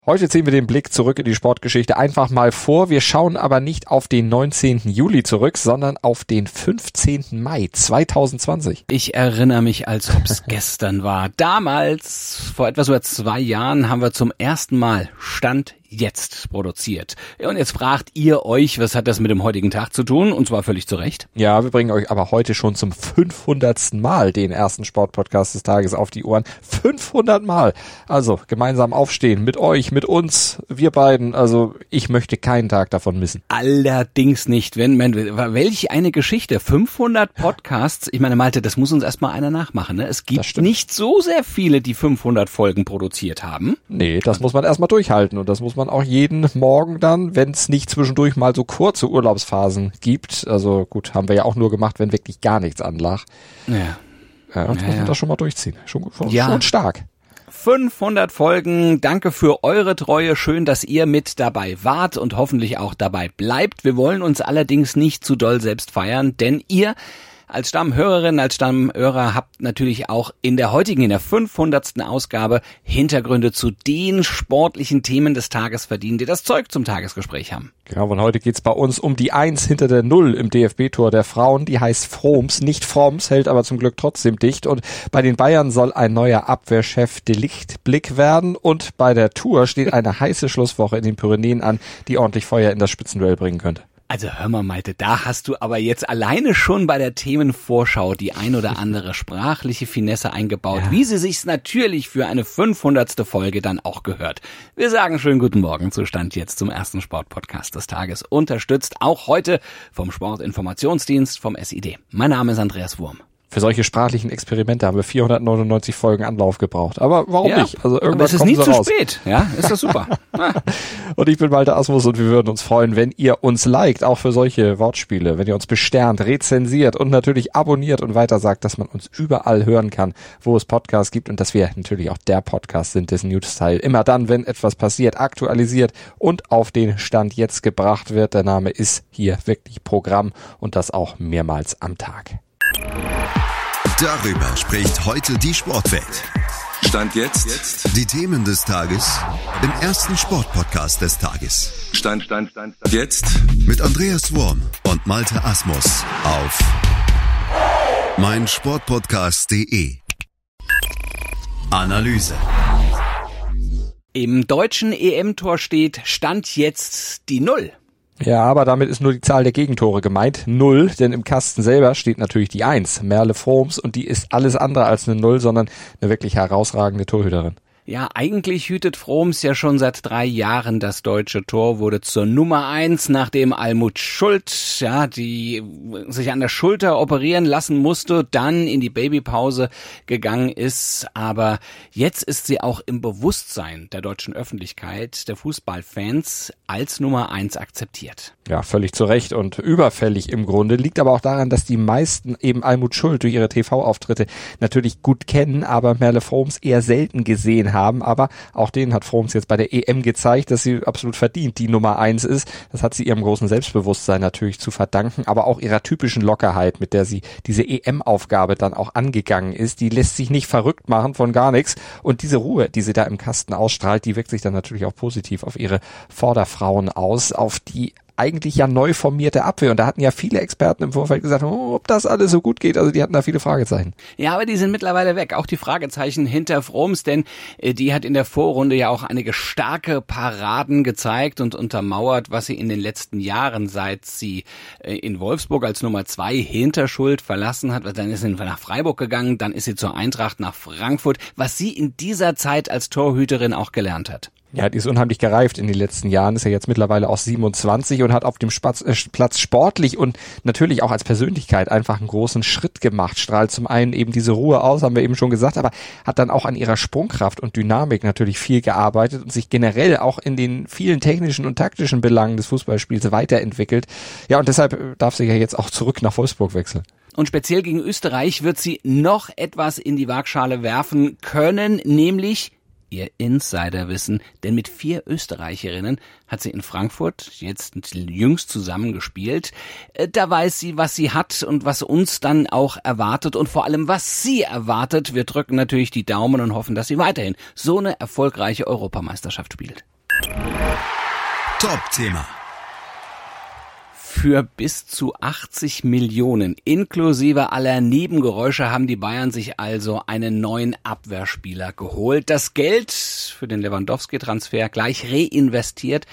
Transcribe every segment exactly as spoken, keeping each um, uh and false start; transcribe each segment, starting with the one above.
Heute ziehen wir den Blick zurück in die Sportgeschichte einfach mal vor. Wir schauen aber nicht auf den neunzehnten Juli zurück, sondern auf den fünfzehnten Mai zweitausendzwanzig. Ich erinnere mich, als ob es gestern war. Damals, vor etwas über zwei Jahren, haben wir zum ersten Mal Stand jetzt produziert. Und jetzt fragt ihr euch, was hat das mit dem heutigen Tag zu tun? Und zwar völlig zu Recht. Ja, wir bringen euch aber heute schon zum fünfhundertsten Mal den ersten Sportpodcast des Tages auf die Ohren. fünfhundert Mal. Also gemeinsam aufstehen mit euch, mit uns, wir beiden. Also ich möchte keinen Tag davon missen. Allerdings nicht. Wenn man, welch eine Geschichte. fünfhundert Podcasts. Ich meine, Malte, das muss uns erstmal einer nachmachen. Ne? Es gibt nicht so sehr viele, die fünfhundert Folgen produziert haben. Nee, das muss man erstmal durchhalten und das muss man auch jeden Morgen dann, wenn es nicht zwischendurch mal so kurze Urlaubsphasen gibt. Also gut, haben wir ja auch nur gemacht, wenn wirklich gar nichts anlag. Ja. Ja, das ja, muss man ja. das schon mal durchziehen. Schon, schon, Ja. schon stark. fünfhundert Folgen. Danke für eure Treue. Schön, dass ihr mit dabei wart und hoffentlich auch dabei bleibt. Wir wollen uns allerdings nicht zu doll selbst feiern, denn ihr als Stammhörerin, als Stammhörer habt natürlich auch in der heutigen, in der fünfhundertsten Ausgabe Hintergründe zu den sportlichen Themen des Tages verdient, die das Zeug zum Tagesgespräch haben. Genau, und heute geht's bei uns um die Eins hinter der Null im D F B-Tor der Frauen. Die heißt Froms, nicht Froms, hält aber zum Glück trotzdem dicht. Und bei den Bayern soll ein neuer Abwehrchef Delichtblick werden. Und bei der Tour steht eine heiße Schlusswoche in den Pyrenäen an, die ordentlich Feuer in das Spitzenduell bringen könnte. Also hör mal, Malte, da hast du aber jetzt alleine schon bei der Themenvorschau die ein oder andere sprachliche Finesse eingebaut, ja. Wie sie sich's natürlich für eine fünfhundertste Folge dann auch gehört. Wir sagen schönen guten Morgen zu Stand jetzt zum ersten Sportpodcast des Tages, unterstützt auch heute vom Sportinformationsdienst vom S I D. Mein Name ist Andreas Wurm. Für solche sprachlichen Experimente haben wir vierhundertneunundneunzig Folgen Anlauf gebraucht. Aber warum ja, nicht? Also irgendwann aber es ist kommen nie sie zu raus. spät. Ja, ist das super. Ja. Und ich bin Malte Asmus und wir würden uns freuen, wenn ihr uns liked, auch für solche Wortspiele, wenn ihr uns besternt, rezensiert und natürlich abonniert und weiter sagt, dass man uns überall hören kann, wo es Podcasts gibt und dass wir natürlich auch der Podcast sind, dessen News-Teil immer dann, wenn etwas passiert, aktualisiert und auf den Stand jetzt gebracht wird. Der Name ist hier wirklich Programm und das auch mehrmals am Tag. Darüber spricht heute die Sportwelt. Stand jetzt. Die Themen des Tages im ersten Sportpodcast des Tages. Stand, Stand, Stand, Stand. Jetzt. Mit Andreas Wurm und Malte Asmus auf meinsportpodcast punkt de. Analyse. Im deutschen E M-Tor steht Stand jetzt die Null. Ja, aber damit ist nur die Zahl der Gegentore gemeint. Null, denn im Kasten selber steht natürlich die Eins, Merle Froms, und die ist alles andere als eine Null, sondern eine wirklich herausragende Torhüterin. Ja, eigentlich hütet Froms ja schon seit drei Jahren das deutsche Tor, wurde zur Nummer eins, nachdem Almut Schuld, ja, die sich an der Schulter operieren lassen musste, dann in die Babypause gegangen ist. Aber jetzt ist sie auch im Bewusstsein der deutschen Öffentlichkeit, der Fußballfans, als Nummer eins akzeptiert. Ja, völlig zu Recht und überfällig im Grunde. Liegt aber auch daran, dass die meisten eben Almut Schuld durch ihre T V-Auftritte natürlich gut kennen, aber Merle Froms eher selten gesehen haben. Aber auch denen hat Froms jetzt bei der E M gezeigt, dass sie absolut verdient die Nummer eins ist. Das hat sie ihrem großen Selbstbewusstsein natürlich zu verdanken, aber auch ihrer typischen Lockerheit, mit der sie diese E M-Aufgabe dann auch angegangen ist. Die lässt sich nicht verrückt machen von gar nichts. Und diese Ruhe, die sie da im Kasten ausstrahlt, die wirkt sich dann natürlich auch positiv auf ihre Vorderfrauen aus, auf die eigentlich ja neu formierte Abwehr. Und da hatten ja viele Experten im Vorfeld gesagt, oh, ob das alles so gut geht. Also die hatten da viele Fragezeichen. Ja, aber die sind mittlerweile weg. Auch die Fragezeichen hinter Froms, denn äh, die hat in der Vorrunde ja auch einige starke Paraden gezeigt und untermauert, was sie in den letzten Jahren, seit sie äh, in Wolfsburg als Nummer zwei hinter Schuld verlassen hat. Dann ist sie nach Freiburg gegangen, dann ist sie zur Eintracht nach Frankfurt, was sie in dieser Zeit als Torhüterin auch gelernt hat. Ja, die ist unheimlich gereift in den letzten Jahren, ist ja jetzt mittlerweile auch siebenundzwanzig und hat auf dem Spatz, äh, Platz sportlich und natürlich auch als Persönlichkeit einfach einen großen Schritt gemacht. Strahlt zum einen eben diese Ruhe aus, haben wir eben schon gesagt, aber hat dann auch an ihrer Sprungkraft und Dynamik natürlich viel gearbeitet und sich generell auch in den vielen technischen und taktischen Belangen des Fußballspiels weiterentwickelt. Ja, und deshalb darf sie ja jetzt auch zurück nach Wolfsburg wechseln. Und speziell gegen Österreich wird sie noch etwas in die Waagschale werfen können, nämlich ihr Insiderwissen, denn mit vier Österreicherinnen hat sie in Frankfurt jetzt jüngst zusammengespielt. Da weiß sie, was sie hat und was uns dann auch erwartet und vor allem, was sie erwartet. Wir drücken natürlich die Daumen und hoffen, dass sie weiterhin so eine erfolgreiche Europameisterschaft spielt. Top-Thema. Für bis zu achtzig Millionen inklusive aller Nebengeräusche haben die Bayern sich also einen neuen Abwehrspieler geholt. Das Geld für den Lewandowski-Transfer gleich reinvestiert.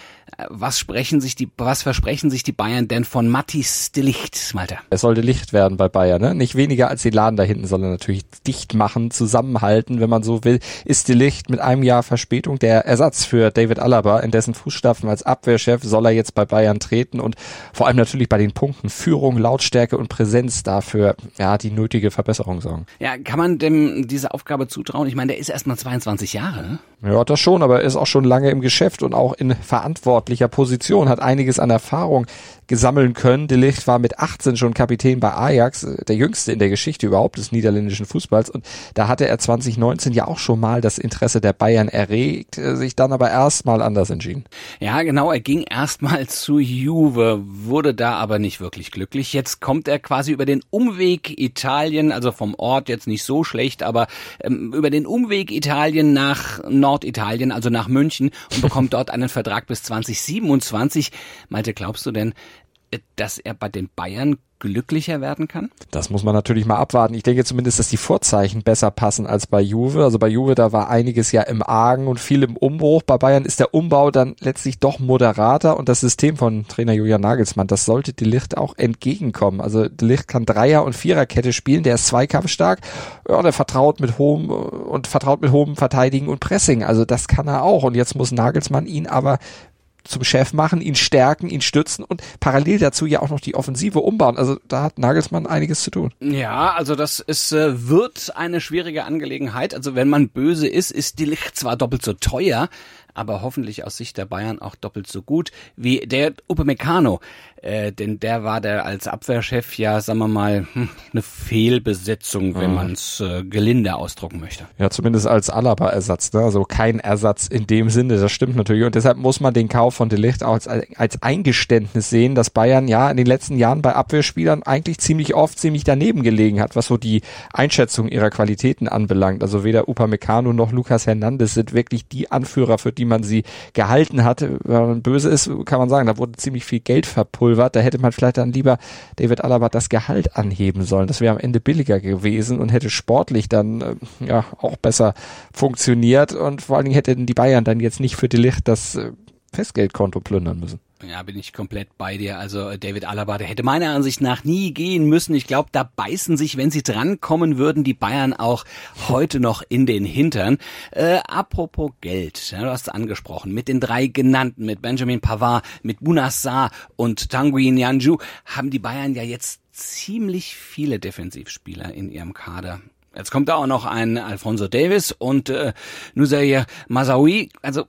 Was sprechen sich die, was versprechen sich die Bayern denn von Matthijs de Ligt, Malte? Es sollte Licht werden bei Bayern, ne? Nicht weniger als die Laden da hinten, sondern natürlich dicht machen, zusammenhalten, wenn man so will. Ist de Ligt mit einem Jahr Verspätung der Ersatz für David Alaba, in dessen Fußstapfen als Abwehrchef soll er jetzt bei Bayern treten und vor allem natürlich bei den Punkten Führung, Lautstärke und Präsenz dafür, ja, die nötige Verbesserung sorgen. Ja, kann man dem diese Aufgabe zutrauen? Ich meine, der ist erst mal zweiundzwanzig Jahre, ne? Ja, das schon, aber er ist auch schon lange im Geschäft und auch in verantwortlicher Position, hat einiges an Erfahrung gesammeln können. De Ligt war mit achtzehn schon Kapitän bei Ajax, der jüngste in der Geschichte überhaupt des niederländischen Fußballs, und da hatte er zwanzig neunzehn ja auch schon mal das Interesse der Bayern erregt, sich dann aber erstmal anders entschieden. Ja, genau, er ging erstmal zu Juve, wurde da aber nicht wirklich glücklich. Jetzt kommt er quasi über den Umweg Italien, also vom Ort jetzt nicht so schlecht, aber ähm, über den Umweg Italien nach Norditalien, also nach München, und bekommt dort einen Vertrag bis zwanzig siebenundzwanzig. Malte, glaubst du denn, dass er bei den Bayern glücklicher werden kann? Das muss man natürlich mal abwarten. Ich denke zumindest, dass die Vorzeichen besser passen als bei Juve. Also bei Juve, da war einiges ja im Argen und viel im Umbruch. Bei Bayern ist der Umbau dann letztlich doch moderater und das System von Trainer Julian Nagelsmann, das sollte de Ligt auch entgegenkommen. Also de Ligt kann Dreier- und Viererkette spielen, der ist zweikampfstark, ja, der vertraut mit hohem und vertraut mit hohem Verteidigen und Pressing. Also das kann er auch und jetzt muss Nagelsmann ihn aber zum Chef machen, ihn stärken, ihn stützen und parallel dazu ja auch noch die Offensive umbauen. Also da hat Nagelsmann einiges zu tun. Ja, also das ist, äh, wird eine schwierige Angelegenheit. Also wenn man böse ist, ist de Ligt zwar doppelt so teuer, aber hoffentlich aus Sicht der Bayern auch doppelt so gut wie der Upamecano. Äh, denn der war der als Abwehrchef ja, sagen wir mal, hm, eine Fehlbesetzung, wenn mhm. man es äh, gelinde ausdrucken möchte. Ja, zumindest als Alaba-Ersatz, ne? Also kein Ersatz in dem Sinne, das stimmt natürlich. Und deshalb muss man den Kauf von de Ligt auch als, als Eingeständnis sehen, dass Bayern ja in den letzten Jahren bei Abwehrspielern eigentlich ziemlich oft ziemlich daneben gelegen hat, was so die Einschätzung ihrer Qualitäten anbelangt. Also weder Upamecano noch Lucas Hernandez sind wirklich die Anführer, für die man sie gehalten hat. Wenn man böse ist, kann man sagen, da wurde ziemlich viel Geld verpulvert. Da hätte man vielleicht dann lieber David Alaba das Gehalt anheben sollen. Das wäre am Ende billiger gewesen und hätte sportlich dann äh, ja auch besser funktioniert. Und vor allen Dingen hätten die Bayern dann jetzt nicht für de Ligt das äh, Festgeldkonto plündern müssen. Ja, bin ich komplett bei dir. Also David Alaba, der hätte meiner Ansicht nach nie gehen müssen. Ich glaube, da beißen sich, wenn sie drankommen würden, die Bayern auch heute noch in den Hintern. Äh, apropos Geld, ja, du hast es angesprochen, mit den drei genannten, mit Benjamin Pavard, mit Bouna Sarr und Tanguy Nianzou, haben die Bayern ja jetzt ziemlich viele Defensivspieler in ihrem Kader. Jetzt kommt da auch noch ein Alphonso Davies und äh, Nusayr Mazraoui. Also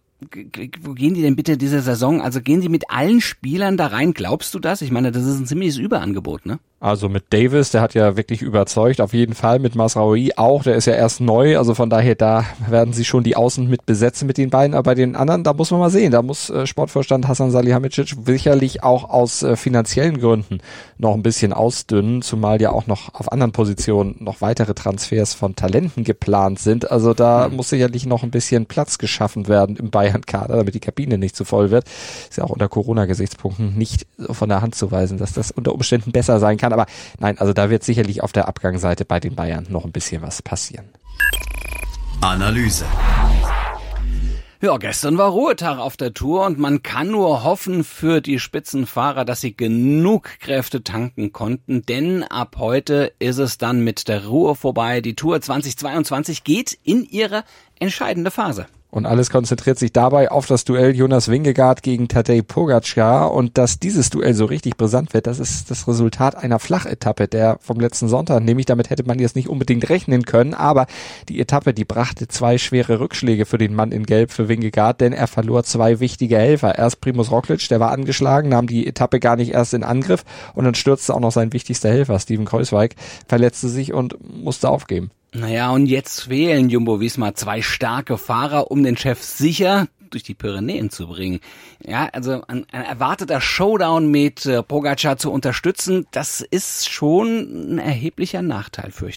wo gehen die denn bitte diese Saison? Also gehen die mit allen Spielern da rein? Glaubst du das? Ich meine, das ist ein ziemliches Überangebot, ne? Also mit Davis, der hat ja wirklich überzeugt, auf jeden Fall. Mit Mazraoui auch, der ist ja erst neu, also von daher, da werden sie schon die Außen mit besetzen mit den beiden, aber bei den anderen, da muss man mal sehen, da muss äh, Sportvorstand Hasan Salihamidzic sicherlich auch aus äh, finanziellen Gründen noch ein bisschen ausdünnen, zumal ja auch noch auf anderen Positionen noch weitere Transfers von Talenten geplant sind, also da mhm. muss sicherlich noch ein bisschen Platz geschaffen werden im Bayern-Kader, damit die Kabine nicht zu voll wird. Ist ja auch unter Corona-Gesichtspunkten nicht von der Hand zu weisen, dass das unter Umständen besser sein kann. Aber nein, also da wird sicherlich auf der Abgangsseite bei den Bayern noch ein bisschen was passieren. Analyse. Ja, gestern war Ruhetag auf der Tour und man kann nur hoffen für die Spitzenfahrer, dass sie genug Kräfte tanken konnten, denn ab heute ist es dann mit der Ruhe vorbei. Die Tour zweitausendzweiundzwanzig geht in ihre entscheidende Phase. Und alles konzentriert sich dabei auf das Duell Jonas Vingegaard gegen Tadej Pogačar. Und dass dieses Duell so richtig brisant wird, das ist das Resultat einer Flachetappe der vom letzten Sonntag. Nämlich damit hätte man jetzt nicht unbedingt rechnen können. Aber die Etappe, die brachte zwei schwere Rückschläge für den Mann in Gelb, für Vingegaard, denn er verlor zwei wichtige Helfer. Erst Primož Roglič, der war angeschlagen, nahm die Etappe gar nicht erst in Angriff. Und dann stürzte auch noch sein wichtigster Helfer, Steven Kruijswijk, verletzte sich und musste aufgeben. Naja, und jetzt fehlen Jumbo-Visma zwei starke Fahrer, um den Chef sicher durch die Pyrenäen zu bringen. Ja, also ein, ein erwarteter Showdown mit äh, Pogačar zu unterstützen, das ist schon ein erheblicher Nachteil, fürchte ich.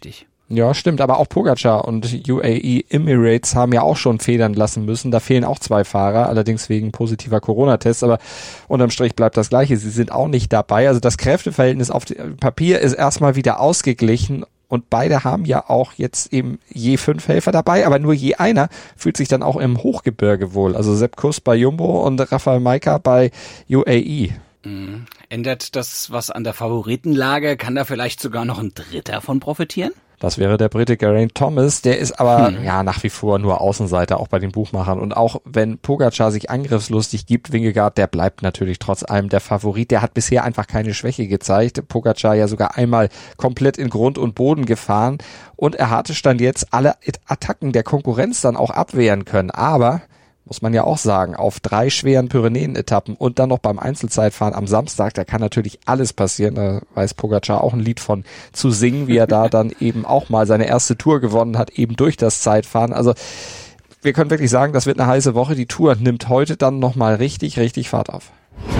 Ja, stimmt, aber auch Pogacar und U A E Emirates haben ja auch schon federn lassen müssen. Da fehlen auch zwei Fahrer, allerdings wegen positiver Corona-Tests, aber unterm Strich bleibt das Gleiche. Sie sind auch nicht dabei. Also das Kräfteverhältnis auf dem Papier ist erstmal wieder ausgeglichen und beide haben ja auch jetzt eben je fünf Helfer dabei, aber nur je einer fühlt sich dann auch im Hochgebirge wohl. Also Sepp Kuss bei Jumbo und Rafael Majka bei U A E. Mhm. Ändert das was an der Favoritenlage? Kann da vielleicht sogar noch ein Dritter von profitieren? Das wäre der Brite Geraint Thomas, der ist aber hm. ja nach wie vor nur Außenseiter, auch bei den Buchmachern. Und auch wenn Pogacar sich angriffslustig gibt, Vingegaard, der bleibt natürlich trotz allem der Favorit. Der hat bisher einfach keine Schwäche gezeigt. Pogacar ja sogar einmal komplett in Grund und Boden gefahren. Und er hatte Stand jetzt alle Attacken der Konkurrenz dann auch abwehren können. Aber muss man ja auch sagen, auf drei schweren Pyrenäen-Etappen und dann noch beim Einzelzeitfahren am Samstag, da kann natürlich alles passieren. Da weiß Pogacar auch ein Lied von zu singen, wie er da dann eben auch mal seine erste Tour gewonnen hat, eben durch das Zeitfahren. Also wir können wirklich sagen, das wird eine heiße Woche. Die Tour nimmt heute dann nochmal richtig, richtig Fahrt auf.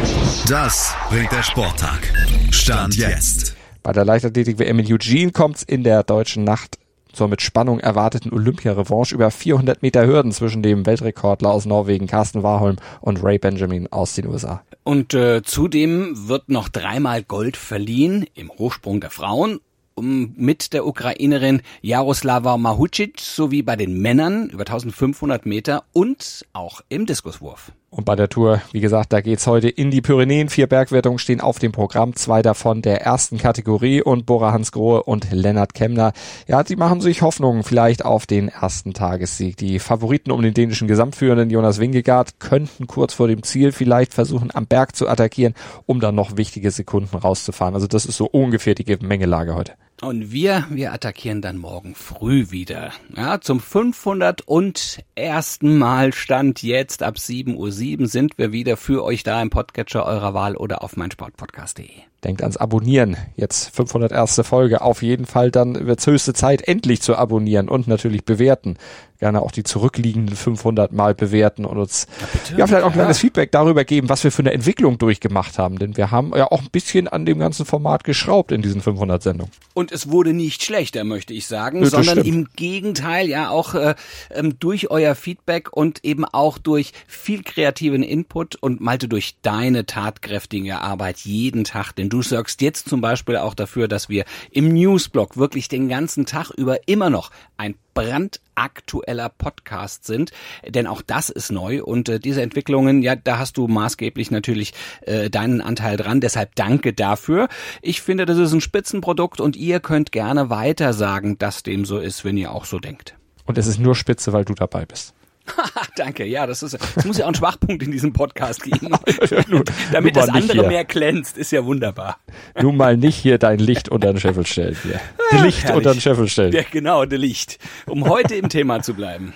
Das bringt der Sporttag. Stand jetzt. Bei der Leichtathletik-W M in Eugene kommt's in der deutschen Nacht zur mit Spannung erwarteten Olympia-Revanche über vierhundert Meter Hürden zwischen dem Weltrekordler aus Norwegen Carsten Warholm und Ray Benjamin aus den U S A. Und äh, zudem wird noch dreimal Gold verliehen im Hochsprung der Frauen um, mit der Ukrainerin Jaroslava Mahučić sowie bei den Männern über eintausendfünfhundert Meter und auch im Diskuswurf. Und bei der Tour, wie gesagt, da geht's heute in die Pyrenäen. Vier Bergwertungen stehen auf dem Programm, zwei davon der ersten Kategorie und Bora Hansgrohe und Lennart Kemner. Ja, die machen sich Hoffnungen vielleicht auf den ersten Tagessieg. Die Favoriten um den dänischen Gesamtführenden Jonas Vingegaard könnten kurz vor dem Ziel vielleicht versuchen, am Berg zu attackieren, um dann noch wichtige Sekunden rauszufahren. Also das ist so ungefähr die Gemengelage heute. Und wir, wir attackieren dann morgen früh wieder. Ja, zum fünfhundert und ersten Mal Stand jetzt ab sieben Uhr sieben sind wir wieder für euch da im Podcatcher eurer Wahl oder auf meinsportpodcast punkt de. Denkt ans Abonnieren. Jetzt fünfhundert erste Folge. Auf jeden Fall dann wird's höchste Zeit, endlich zu abonnieren und natürlich bewerten. Gerne auch die zurückliegenden fünfhundert Mal bewerten und uns ja, bitte, ja vielleicht auch ein kleines ja. Feedback darüber geben, was wir für eine Entwicklung durchgemacht haben. Denn wir haben ja auch ein bisschen an dem ganzen Format geschraubt in diesen fünfhundert Sendungen. Und es wurde nicht schlechter, möchte ich sagen, ja, sondern stimmt. Im Gegenteil, ja auch äh, durch euer Feedback und eben auch durch viel kreativen Input und Malte, durch deine tatkräftige Arbeit jeden Tag. Denn du sorgst jetzt zum Beispiel auch dafür, dass wir im Newsblog wirklich den ganzen Tag über immer noch ein brandaktueller Podcast sind, denn auch das ist neu und äh, diese Entwicklungen, ja, da hast du maßgeblich natürlich äh, deinen Anteil dran, deshalb danke dafür. Ich finde, das ist ein Spitzenprodukt und ihr könnt gerne weiter sagen, dass dem so ist, wenn ihr auch so denkt. Und es ist nur spitze, weil du dabei bist. Danke, ja, das ist, es muss ja auch einen Schwachpunkt in diesem Podcast geben, nun, damit nun das andere hier. mehr glänzt, ist ja wunderbar. Nun mal nicht hier dein Licht unter den Scheffel stellen. Hier. Ah, Licht herrlich. unter den Scheffel stellen. Ja, genau, der Licht, um heute im Thema zu bleiben.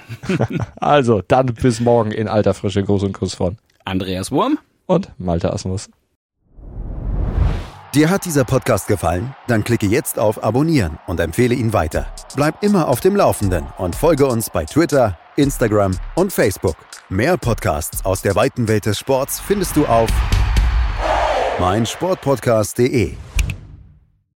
Also, dann bis morgen in alter Frische. Gruß und Kuss von Andreas Wurm und Malte Asmus. Dir hat dieser Podcast gefallen? Dann klicke jetzt auf Abonnieren und empfehle ihn weiter. Bleib immer auf dem Laufenden und folge uns bei Twitter, Instagram und Facebook. Mehr Podcasts aus der weiten Welt des Sports findest du auf meinsportpodcast punkt de.